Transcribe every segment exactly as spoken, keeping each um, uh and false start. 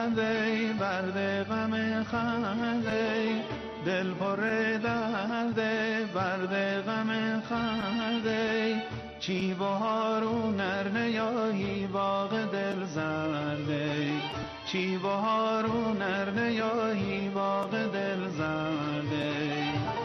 درده برد غم خنده دل پر درده برد غم خنده چی بهارون ار نیایی باغ دل زرده چی بهارون ار نیایی باغ دل زرده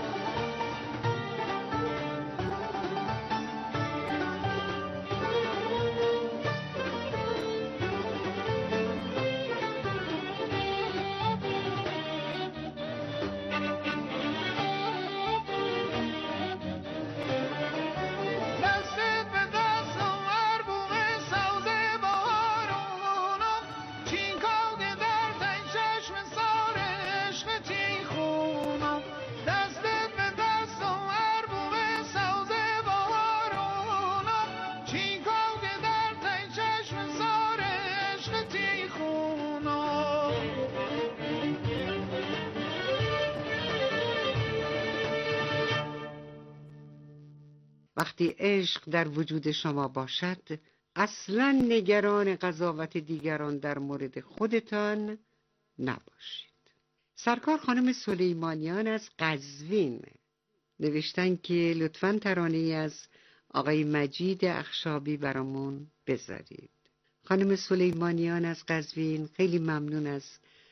وقتی عشق در وجود شما باشد اصلا نگران قضاوت دیگران در مورد خودتان نباشید. سرکار خانم سلیمانیان از قزوین نوشتن که لطفاً ترانه‌ای از آقای مجید اخشابی برامون بذارید. خانم سلیمانیان از قزوین خیلی ممنون از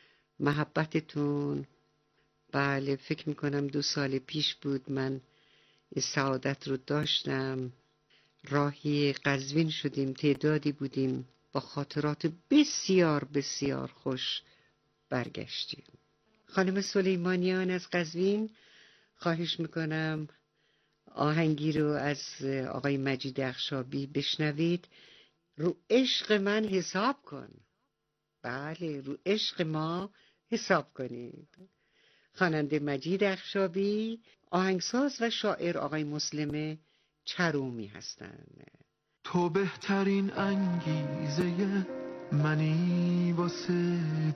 محبتتون. بله فکر میکنم دو سال پیش بود من این سعادت رو داشتم، راهی قزوین شدیم، تعدادی بودیم، با خاطرات بسیار بسیار خوش برگشتیم. خانم سلیمانیان از قزوین خواهش میکنم آهنگی رو از آقای مجید اخشابی بشنوید. رو عشق من حساب کن. بله رو عشق ما حساب کنید. خواننده مجید اخشابی، آهنگساز و شاعر آقای مسلم چرومی هستند. تو بهترین انگیزه منی واسه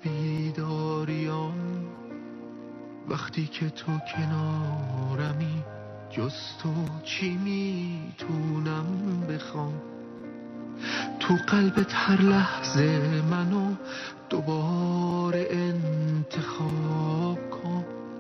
بیداریان، وقتی که تو کنارمی جز تو چی میتونم بخوام، تو قلبت هر لحظه منو دوباره انتخاب کن،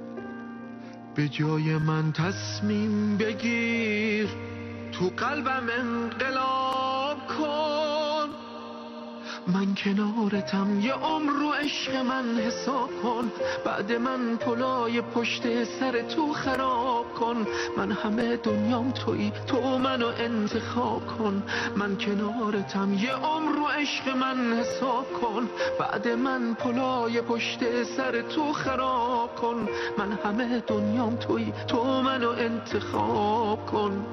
به جای من تصمیم بگیر تو قلبم انقلاب کن، من کنارتم یه عمر رو عشق من حساب کن، بعد من پلای پشت سر تو خراب کن، من همه دنیام تویی تو منو انتخاب کن، من کنارتم یه عمر رو عشق من حساب کن، بعد من پلای پشت سر تو خراب کن، من همه دنیام تویی تو منو انتخاب کن.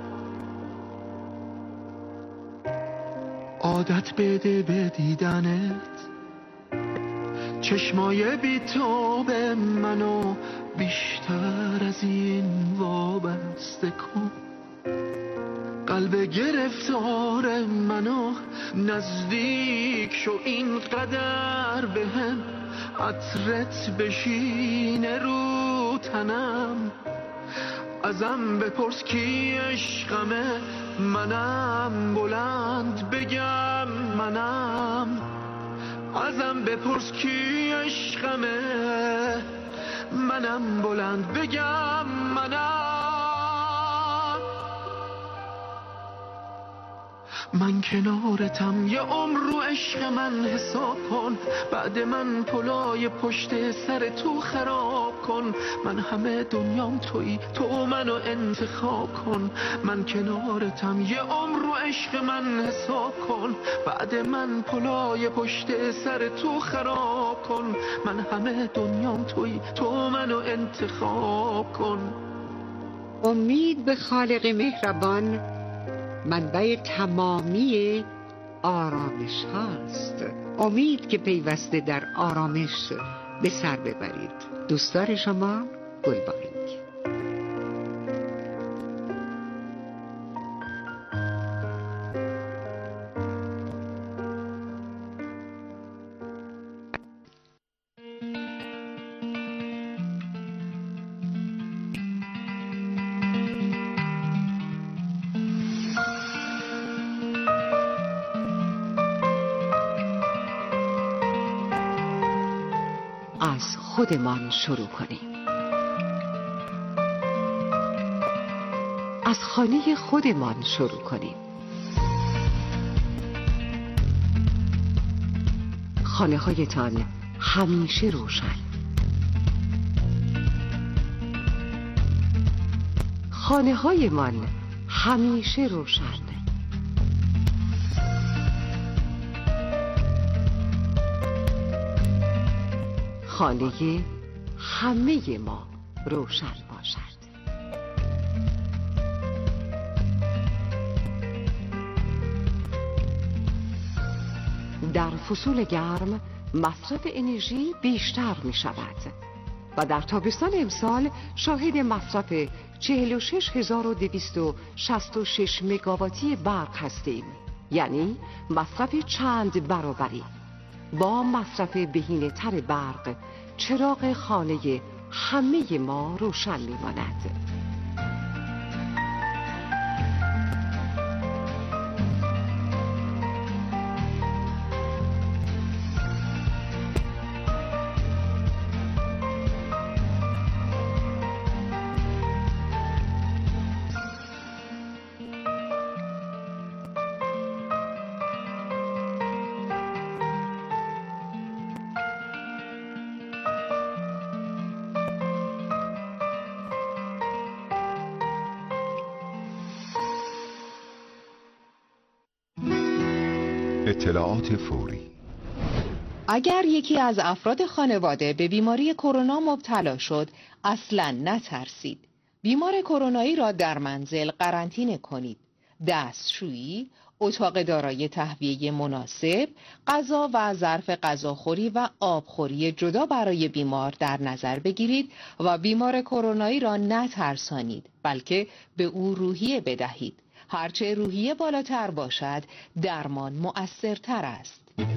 عادت بده به دیدنت، چشمای بی‌تاب منو بیشتر از این وابسته کن، قلب گرفتار منو نزدیک شو اینقدر بهم، عطرت بشینه رو تنم، ازم بپرس کی عشقمه، منم بلند بگم منم، ازم بپرس کی عشقمه، منم بلند بگم منم، من کنارتم یه عمر رو عشق من حساب کن، بعد من پلای پشت سر تو خراب کن، من همه دنیام تویی تو منو انتخاب کن، من کنارتم یه عمر رو عشق من حساب کن، بعد من پلای پشت سر تو خراب کن، من همه دنیام تویی تو منو انتخاب کن. امید به خالق مهربان منبع تمامی آرامش هاست. امید که پیوسته در آرامش به سر ببرید. دوستدار شما گلبانگ. از خودمان شروع کنیم. از خانه خودمان شروع کنیم. خانه هایتان همیشه روشن. خانه هایمان همیشه روشن. خانه همه ما روشن باشد. در فصول گرم مصرف انرژی بیشتر می شود و در تابستان امسال شاهد مصرف چهل و شش هزار و دویست و شصت و شش مگاواتی برق هستیم، یعنی مصرف چند برابری. با مصرف بهینه تر برق چراغ خانه همه ما روشن می ماند. اطلاعات فوری. اگر یکی از افراد خانواده به بیماری کرونا مبتلا شد، اصلاً نترسید. بیمار کرونایی را در منزل قرنطینه کنید. دستشویی، اتاق دارای تهویه مناسب، غذا و ظرف غذاخوری و آبخوری جدا برای بیمار در نظر بگیرید و بیمار کرونایی را نترسانید، بلکه به او روحیه بدهید. هرچه روحیه بالاتر باشد، درمان مؤثرتر است.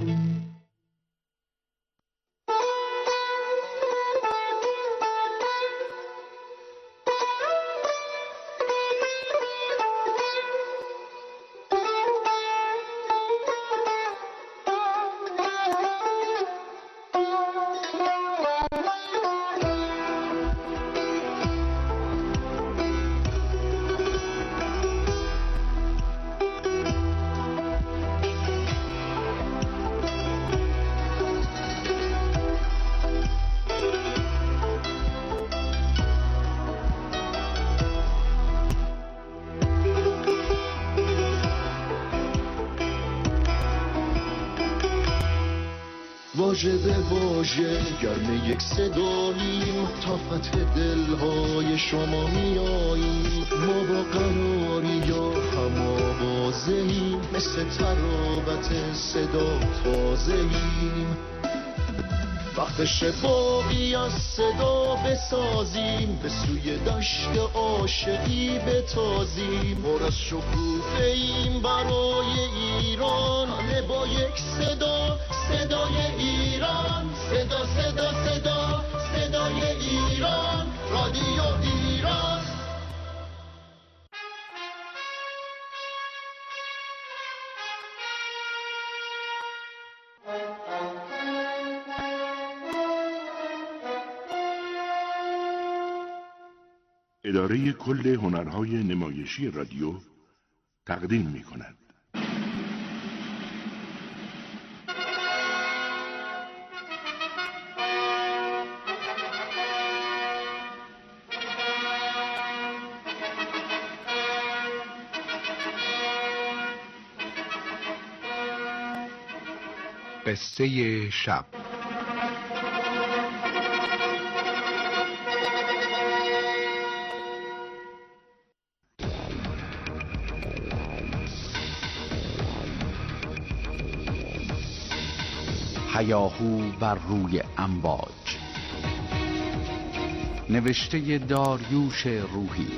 واژه به واژه گرم یک صداییم، تا فتح دلهای شما میاییم. ما با قراری یا هم آوازه‌ایم، مثل تراوت صدا تازه‌ایم. وقتش باقی از صدا بسازیم، به سوی دشت عاشقی بتازیم. پر از شکوفه ایم برای ایران، همه با یک صدا، صدای ایران. صدا صدا صدا صدای ایران، رادیو ایران. اداره کل هنرهای نمایشی رادیو تقدیم می کند. قصه شب. هیاهو بر روی امواج، نوشته داریوش روحی.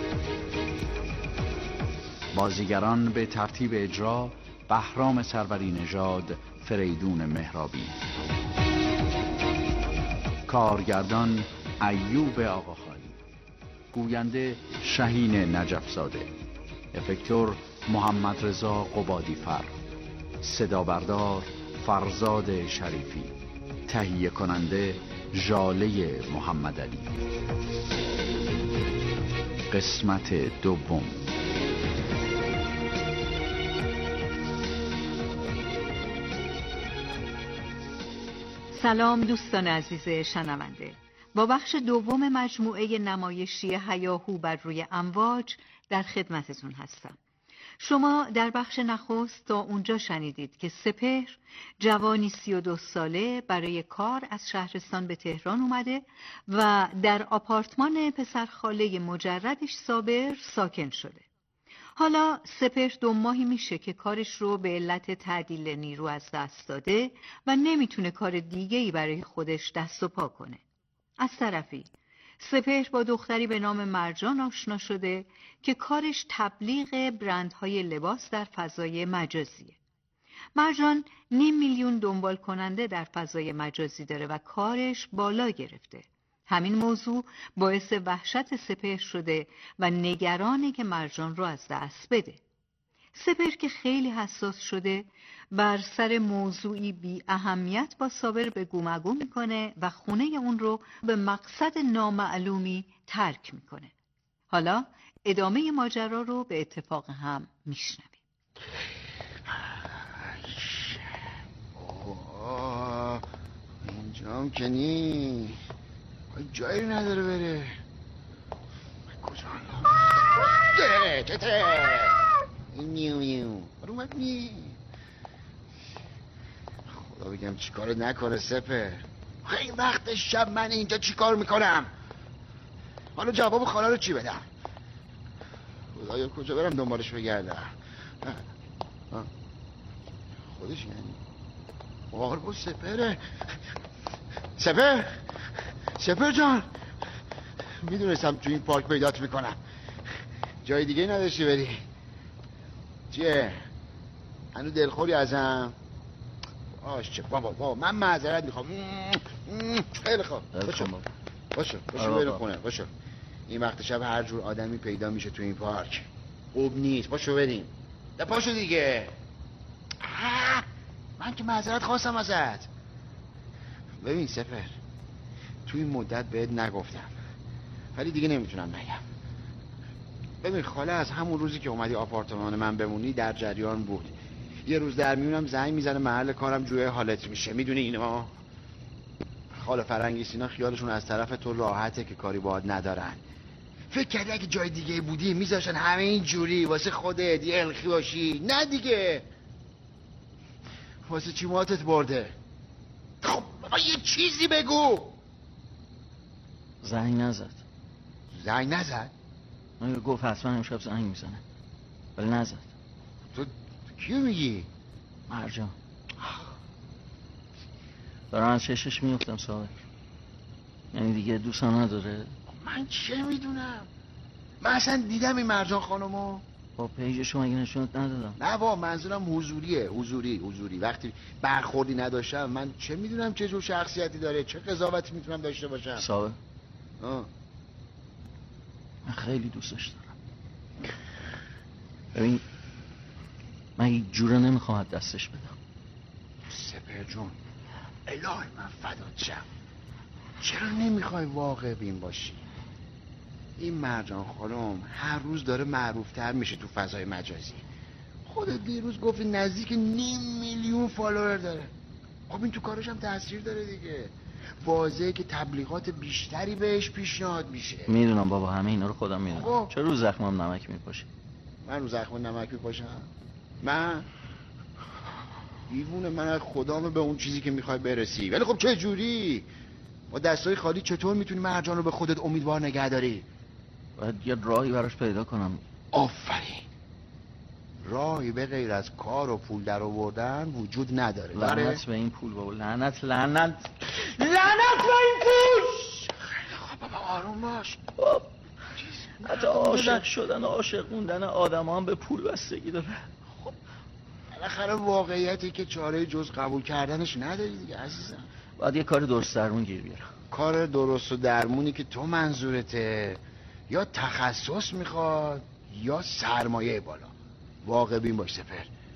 بازیگران به ترتیب اجرا: بهرام سروری نژاد، فریدون مهرابی. کارگردان: ایوب آقاخانی. گوینده: شهین نجفزاده. افکتور: محمد رضا قبادی فر. صدا بردار: فرزاد شریفی. تهیه کننده: ژاله محمدعلی. قسمت دوم. سلام دوستان عزیز شنونده. با بخش دوم مجموعه نمایشی هیاهو بر روی امواج در خدمتتون هستم. شما در بخش نخست تا اونجا شنیدید که سپهر، جوانی سی و دو ساله، برای کار از شهرستان به تهران اومده و در آپارتمان پسرخاله مجردش صابر ساکن شده. حالا سپهر دو ماهی میشه که کارش رو به علت تعدیل نیرو از دست داده و نمیتونه کار دیگه‌ای برای خودش دست و پا کنه. از طرفی سپهر با دختری به نام مرجان آشنا شده که کارش تبلیغ برندهای لباس در فضای مجازیه. مرجان نیم میلیون دنبال کننده در فضای مجازی داره و کارش بالا گرفته. همین موضوع باعث وحشت سپهر شده و نگرانه که مرجان رو از دست بده. سپهر که خیلی حساس شده بر سر موضوعی بی اهمیت با صابر به گومگو میکنه و خونه اون رو به مقصد نامعلومی ترک میکنه. حالا ادامه ماجرا رو به اتفاق هم میشنویم. اوه اینجام که نی جایی نداره بره. کجا ده تته نیو نیو اومد نی. خدا بگم چیکار نکنه سپر. خیلی وقت شب من اینجا چیکار میکنم؟ حالا جواب خاله رو چی بدم؟ خدایا کجا برم دنبالش بگردم؟ خودش یعنی مارگو سپره. سپر سپر جان، میدونستم تو این پارک پیدات میکنم. جای دیگه نداشتی بری؟ چیه؟ هنو دلخوری ازم؟ آش چه بابا بابا من معذرت میخوام. خیلی خوب باشو باشو باشو برو خونه باشو. این وقت شب هر جور آدمی پیدا میشه تو این پارک. خوب نیست. باشو بریم. ده پاشو دیگه. من که معذرت خواستم ازت. ببین سپر، تو این مدت بهت نگفتم ولی دیگه نمیتونم نگم. ببین خاله از همون روزی که اومدی آپارتمان من بمونی در جریان بود. یه روز در میونم زنگ میزنه محل کارم جوی حالت میشه. میدونی اینا خاله فرنگیس اینا خیالشون از طرف تو راحته که کاری باهات ندارن. فکر کردی اگه جای دیگه بودی میذاشن همه این جوری واسه خودت یه الخی باشی؟ نه دیگه. واسه چی ماتت برده؟ خب یه چیزی بگو. زنگ نزد. زنگ نزد؟ من گفت حتما امشب زنگ میزنه ولی نزد. تو کیو میگی؟ مرجان. دارم از چشش میفتم صابر. یعنی دیگه دوستان نداره. من چه میدونم؟ من اصلا دیدم این مرجان خانمو. با پیج شما اگه نشونت ندادم. نه با منظورم حضوریه. حضوری حضوری وقتی برخوردی نداشتم من چه میدونم چه جور شخصیتی داره، چه قضاوتی میتونم داشته باشم. صابر آه. من خیلی دوستش دارم. ببین من هیچ جوره نمیخوام دستش بدم. سپر جون الهی من فدات شم. چرا نمیخوای واقع بین باشی؟ این مرجان خانم هر روز داره معروفتر میشه تو فضای مجازی. خودت دیروز گفتی نزدیک نیم میلیون فالوور داره. خب این تو کارش هم تاثیر داره دیگه. واضحه که تبلیغات بیشتری بهش پیشنهاد میشه. میدونم بابا همه اینا رو خودم میدونم. خب. چرا رو زخمم نمک میپاشی؟ من رو زخم نمک میپاشم؟ من دیوونه. من از خدامه به اون چیزی که میخوای برسی. ولی خب چه جوری؟ با دستای خالی چطور میتونی مرجان رو به خودت امیدوار نگه داری؟ باید یه راهی براش پیدا کنم. آفرین. راهی به غیر از کار و پول در آوردن وجود نداره. لعنت به این پول بابا. لعنت لعنت لعنت به این پول. خیلی خوب بابا آروم باش. حتی عاشق شدن و عاشق موندن آدم هم به پول بستگی داره. خب بالاخره واقعیتی که چاره جز قبول کردنش نداری دیگه عزیزم. باید یه کار درست درمون گیر بیارم. کار درست و درمونی که تو منظورته یا تخصص میخواد یا سرمایه بالا. واقع بین باش سپر.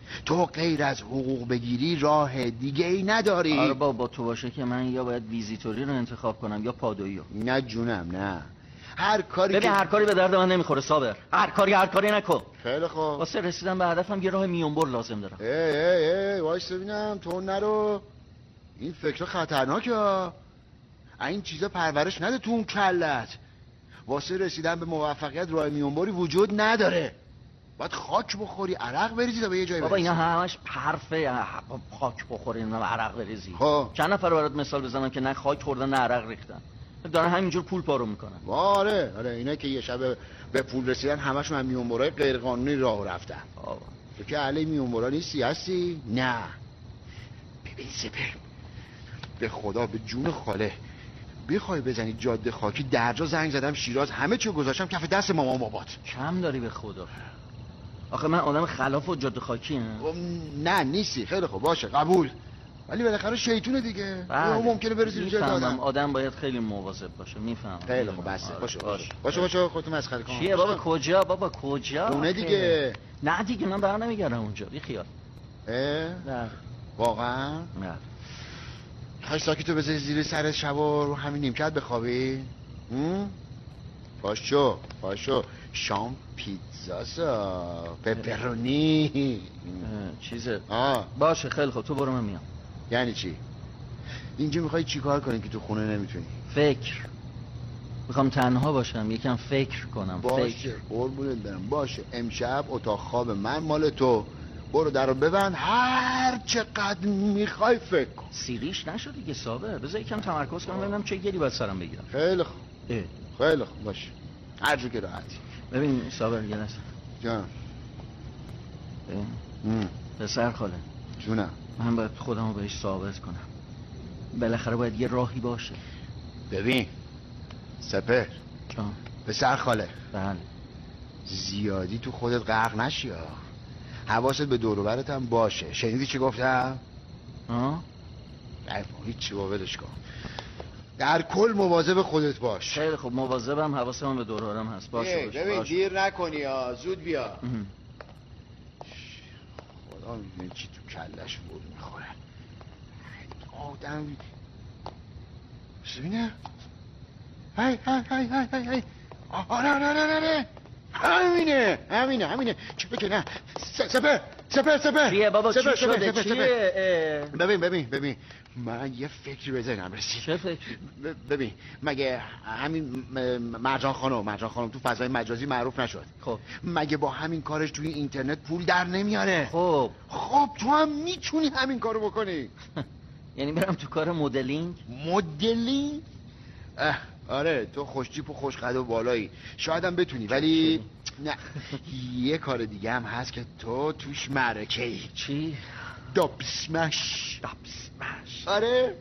تو غیر از حقوق بگیری راه دیگه ای نداری. آره با با تو باشه که من یا باید ویزیتوری رو انتخاب کنم یا پادویی رو. نه جونم نه، هر کاری ببین که... هر کاری به درد من نمیخوره صابر. هر کاری هر کاری نکن. خیلی خوب. واسه رسیدن به هدفم یه راه میونبر لازم دارم. ای ای ای وایس ببینم، تو نرو، این فکر خطرناکه. این چیزا پرورش نده تو اون کلت. واسه رسیدن به موفقیت راه میونبری وجود نداره. باید خاک بخوری، عرق بریزی تا به یه جایی بابا برسی. اینا همش حرفه. خاک بخوری نه عرق بریزی. خب چند نفر برات مثال بزنم که نه خاک خوردن نه عرق ریختن، دارن همینجور پول پارو میکنن. آره آره اینا که یه شب به پول رسیدن همشون هم میونبرای غیر قانونی راه رفتن. آبا تو که علی میونبرا نیستی هستی؟ نه. ببین سپر، به خدا به جون خاله بخوای بزنی جاده خاکی، درجا زنگ زدم شیراز، همه چیو گذاشتم کف دست مامان بابات. کم داری به خدا. آخه من آدم خلاف و جاده خاکی هم. نه نیستی. خیلی خوب باشه قبول، ولی بالاخره شیطونه دیگه. اون ممکنه بره زیر جای آدم. آدم باید خیلی مواظب باشه. میفهمم. خیلی خوب بسه. باشه باشه باشه باشه خودت مسخره کن. چیه بابا کجا بابا کجا؟ اونه دیگه. نه دیگه من بر نمیگردم اونجا. بی خیال. اه؟ نه واقعا؟ نه. خواهی ساکتو بذاری زیر سر شب و رو همین نیمکت بخوابی؟ پاشو پاشو شام پیتزاسا پپرونی چیزه. آه باشه خیلی خوب تو برو من میام. یعنی چی؟ اینجا میخوای چی کار کنی که تو خونه نمیتونی؟ فکر. میخوام تنها باشم یکم فکر کنم. باشه قربونت برم. باشه امشب اتاق خواب من مال تو. برو در رو ببند، هر چقدر میخوای فکر کن. سیریش نشد دیگه صابر. بذار یکم تمرکز کنم ببینم چه گلی باید سرم بگیرم. خیلی خوب خیلی خوب باشه هر جو که راحتی. ببین صابر یه لحظه جان. ببین پسر خاله جونم، من باید خودم رو بهش ثابت کنم. بالاخره باید یه راهی باشه. ببین سپر جان. پسر خاله بله زیادی تو خودت غرق نشی ها. حواست به دور و برت هم باشه. شنیدی چی گفتم؟ ها؟ نه هیچی با ولش کن. در کل مواظب خودت باش. خیلی خوب مواظبم. حواسم به دور و برم هست. باشه باشه. ببین باشه. دیر نکنی ها. زود بیا. خدا میدونه چی تو کلش بود میخوره آدم. ببینه های های های های های های آره آره آره آره همینه همینه همینه. چه که نه سپر سپر سپر چیه بابا چی شده سپر چیه؟ ببین ببین ببین من یه فکری به ذهنم رسید. چه فکری؟ ببین مگه همین مرجان خانم مرجان خانم تو فضای مجازی معروف نشد؟ خب مگه با همین کارش توی اینترنت پول در نمیاره؟ خب خب تو هم میتونی همین کارو بکنی. یعنی برم تو کار مدلینگ؟ مدلینگ؟ آره تو خوش جیپ و خوش قد و بالایی شاید هم بتونی، ولی نه یه کار دیگه هم هست که تو توش معرکه ای. چی؟ دابسمش. دابسمش. آره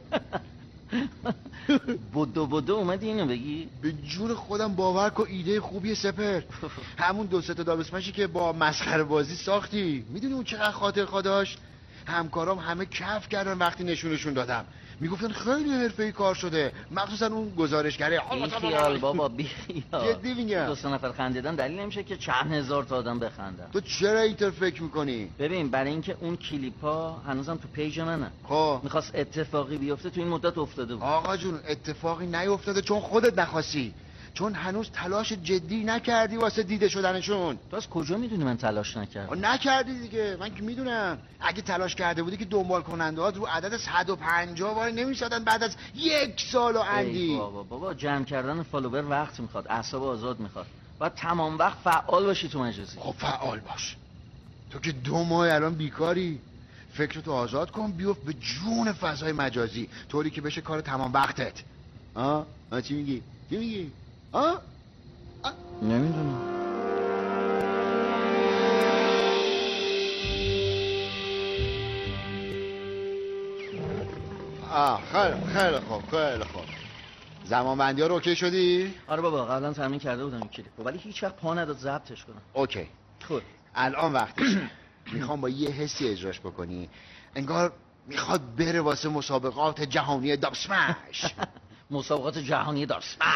بدو بدو اومدی اینو بگی؟ به جون خودم باور کن ایده خوبیه سپر. همون دو سه تا دابسمشی که با مسخره بازی ساختی میدونی اون چقدر خاطر خوا داشت؟ همکارام همه کف کردن وقتی نشونشون دادم، میگفتن خیلی حرفه‌ای کار شده، مخصوصا اون گزارشگره. بی خیال بابا بی خیال. جدی میگم. دو سه نفر خندیدن دلیل نمیشه که چند هزار تا آدم بخندن. تو چرا اینطور فکر میکنی؟ ببین برای اینکه اون کلیپا هنوزم تو پیج منه. خب میخواست اتفاقی بیفته تو این مدت افتاده بود. آقا جون اتفاقی نیفتاده چون خودت نخواستی، چون هنوز تلاش جدی نکردی واسه دیده شدنشون. تو از کجا میدونی من تلاش نکردم؟ نکردی دیگه، من که میدونم. اگه تلاش کرده بودی که دنبال کننده ها رو عدد صد و پنجاه وای نمیشدن بعد از یک سال و اندی. بابا بابا جمع کردن فالوور وقت میخواد، اعصاب آزاد میخواد، باید تمام وقت فعال باشی تو مجازی. خب فعال باش. تو که دو ماه الان بیکاری، فکرتو آزاد کن، بیفت به جون فضای مجازی طوری که بشه کار تمام وقتت. آه؟ آه چی میگی؟ چی میگی؟ آه؟ آه؟ نمیدونم. آه خیلی خیلی خوب خیلی خوب. زمان بندی ها رو اوکی شدی؟ آره بابا قبلا تامین کرده بودم این کلیپو ولی هیچ وقت پا نداد ضبطش کنم. اوکی خوب الان وقتشه. میخوام با یه حسی اجراش بکنی انگار میخواد بره واسه مسابقات جهانی دابسمش. مسابقات جهانی دابسمش.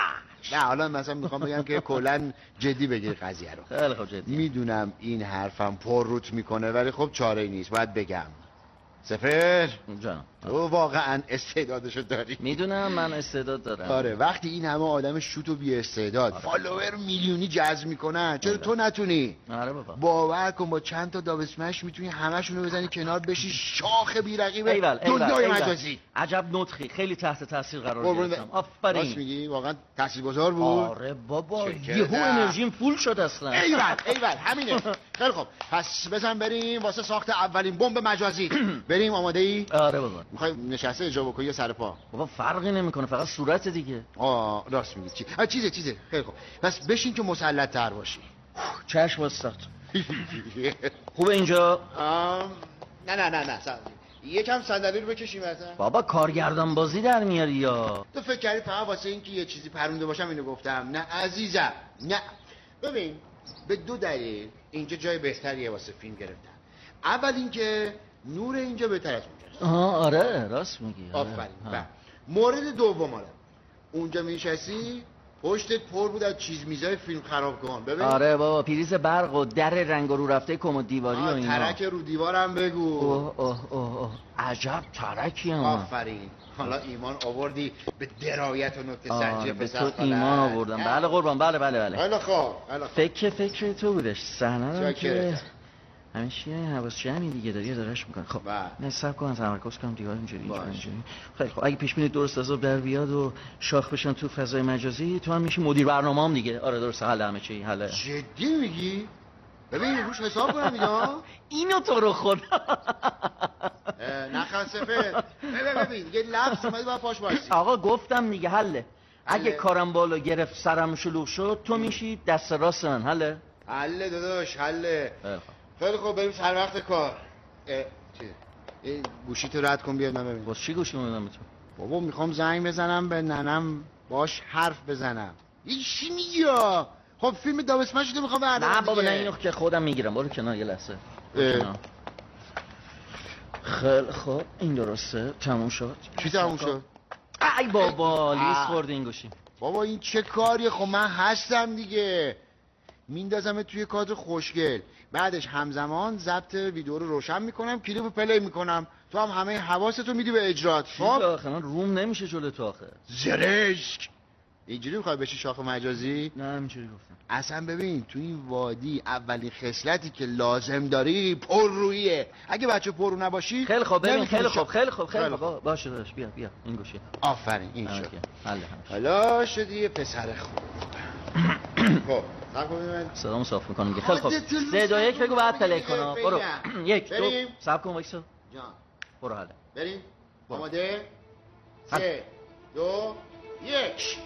نه حالا مثلا میخوام بگم که کلا جدی بگیر قضیه رو. خیلی خوب جدی. میدونم این حرفم پر روت میکنه ولی خب چاره نیست، باید بگم. سفر جانم، تو واقعا استعدادشو داری. میدونم من استعداد دارم. آره وقتی این همه آدم شوت و بی استعداد آره. فالوور میلیونی جذب میکنن، چرا تو نتونی؟ آره بابا. باور کن با چند تا دابسمش میتونی همشونو بزنی کنار بشی شاخ بی رقیب دنیای مجازی. عجب نطقی، خیلی تحت تاثیر قرار گرفتم. آفرین. راست میگی، واقعا تاثیرگذار بود. آره بابا، یهو انرژیم فول شد اصلا. ایول ایول همینه. خیلی خب پس بزن بریم واسه ساخت اولین بمب مجازی. بریم. آماده ای؟ آره بابا. میخوای نشسته اجرا بکنی یا سر پا؟ بابا فرقی نمیکنه، فقط صورت دیگه. آه راست میگی. چی؟ آ چیزه چیزه. خیلی خوب. پس بشین که مسلط تر باشی. چشم واسط. خوبه اینجا؟ آم... نه نه نه نه سر. یکم صندلی رو بکشیم مثلا. بابا کارگردان بازی در میاری یا؟ تو فکر کردی فقط واسه اینکه یه چیزی پرونده باشم اینو گفتم؟ نه عزیزم. نه. ببین به دو دلیل اینجا جای بهتریه واسه فیلم گرفتن. اول اینکه نور اینجا بهتر از اونجاست. آها آره راست میگی. آفرین. آره. مورد دوم حالا اونجا میشستی پشتت پر بود از چیز میزای فیلم خراب کن. ببین آره بابا، پریز برق و در رنگ و رو رفته کمد دیواری و اینا. ترک رو دیوارم بگو. اوه اوه اوه اوه. عجب ترکی هم. آفرین. حالا ایمان آوردی به درایت و نکته سنجی پسر خالد. به تو ایمان آوردم. بله قربان، بله بله بله. حالا خواب. فکر فکر تو بودش. صحنه که همیشه حواس جمعی دیگه داری دارش میکنه. خب نه صبر کن تمرکز کنم دیوار اینجوری اینجوری. خیلی خب اگه پیش بینی درست حساب در بیاد و شاخ بشن تو فضای مجازی تو هم میشی مدیر برنامه‌ام دیگه. آره درست، حل همه چی حله. جدی میگی؟ ببین روش حساب کنم اینا. اینو تو رو خدا نخواه سفر. ببین ببین یه لفظ اومدی باید پاش باشی. آقا گفتم دیگه حله. اگه کارم بالا گرفت سرم شلوغ شد تو میشی دست راست من. حله حله داداش حله. خیلی خوب بریم سر وقت کار. چی؟ این گوشی تو رد کن بیاد من ببینم. باز چی گوشی میدم تو؟ بابا میخوام زنگ بزنم به ننم باش حرف بزنم. این چی میگی؟ خب فیلم دابسمش شده میخوام بردارم. نه بابا نه اینو که خودم میگیرم. برو کنار یه لحظه. خیلی خوب این درسته تموم شد. چی تموم شد؟ ای بابا لیس خورد این گوشی. بابا این چه کاریه؟ خب من هستم دیگه. میندازم توی کادر خوشگل، بعدش همزمان ضبط ویدیو رو روشن میکنم، کلیپو پلی میکنم، تو هم همه حواستو میدی به اجرات. خب آخه من روم نمیشه جلوی تو آخه. زرشک. اینجوری میخوای بشی شاخ مجازی؟ نه اینجوری گفتم. اصلا ببین تو این وادی اولین خصلتی که لازم داری پر رویه. اگه بچه پر رو نباشی خیلی خوب ببین خیلی خوب خیلی خوب خیلی خوب باشه داداش بیا بیا این گوشه. آفرین این شد. حله حالا شدی یه پسر خوب. خب صدامو صاف میکنم دیگه. خیلی خوب سه دو یک بگو بعد پلی کنم. برو یک دو صبر کن وایسا جان. برو حالا بریم. آماده؟ سه دو یک.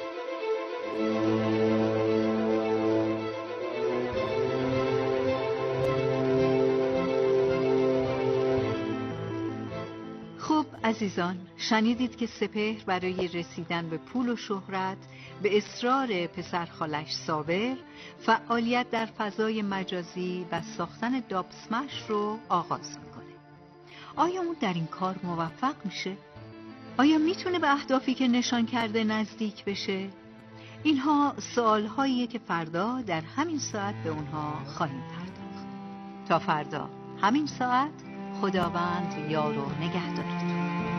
خب عزیزان، شنیدید که سپهر برای رسیدن به پول و شهرت به اصرار پسرخالش صابر فعالیت در فضای مجازی و ساختن دابسمش رو آغاز میکنه. آیا اون در این کار موفق میشه؟ آیا میتونه به اهدافی که نشان کرده نزدیک بشه؟ اینها سوالهاییه که فردا در همین ساعت به اونها خواهیم پرداخت. تا فردا همین ساعت خداوند یار و نگهدارتون.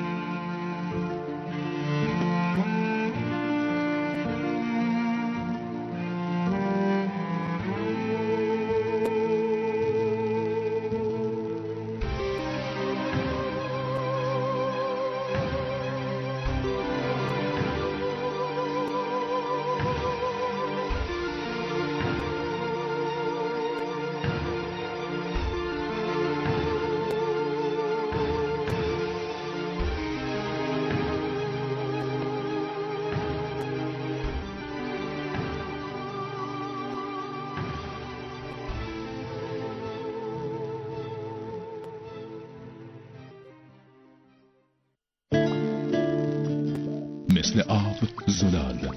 مثل آب زلال،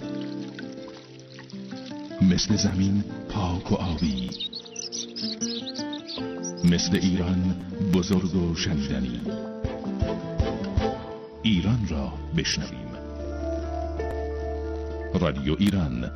مثل زمین پاک و آبی، مثل ایران بزرگ و شنیدنی. ایران را بشنویم. رادیو ایران.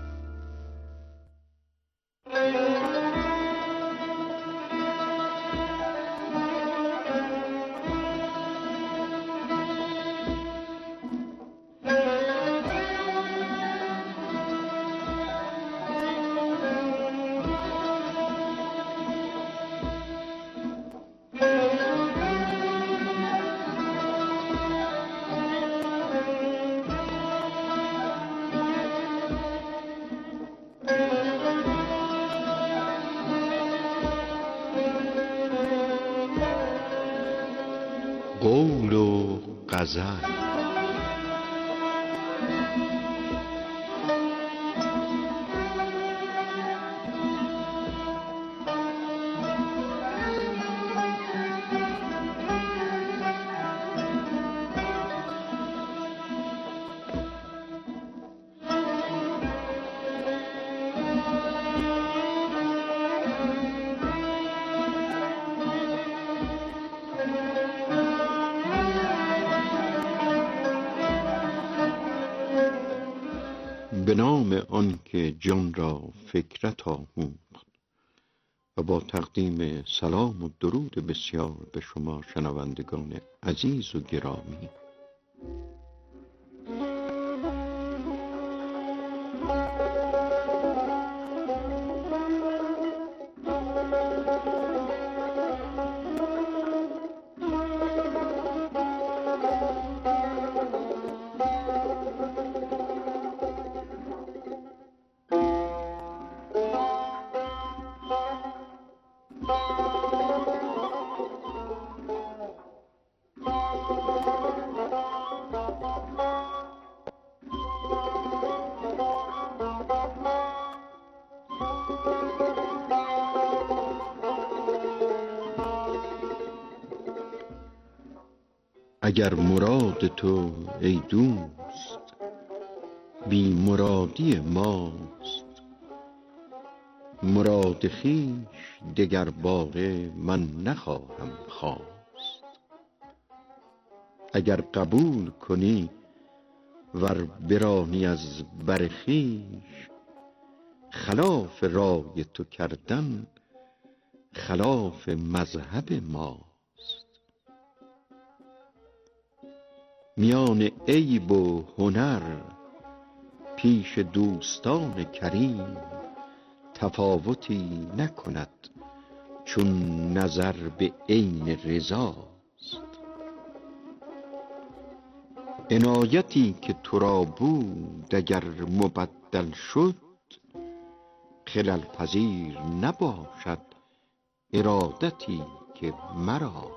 قول و غزل. به نام آن که جان را فکرت آموخت و با تقدیم سلام و درود بسیار به شما شنوندگان عزیز و گرامی، اگر مراد تو ای دوست بی مرادی ماست، مراد خویش دگر باره من نخواهم خواست. اگر قبول کنی ور برانی از بر خویش، خلاف رای تو کردن خلاف مذهب ما. میان عیب و هنر پیش دوستان کریم، تفاوتی نکند چون نظر به عین رضاست. عنایتی که تو را بود اگر مبدل شد، خلل پذیر نباشد ارادتی که مرا.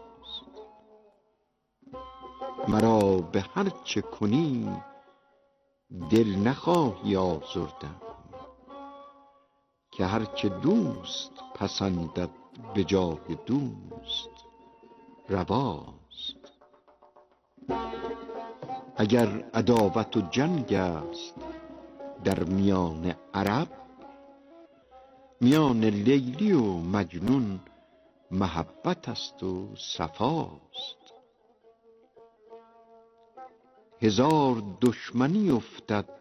مرا به هر چه کنی دل نخواهی آزردن، که هر چه دوست پسندد به جای دوست رواست. اگر عداوت و جنگ است در میان عرب، میان لیلی و مجنون محبت است و صفاست. هزار دشمنی افتد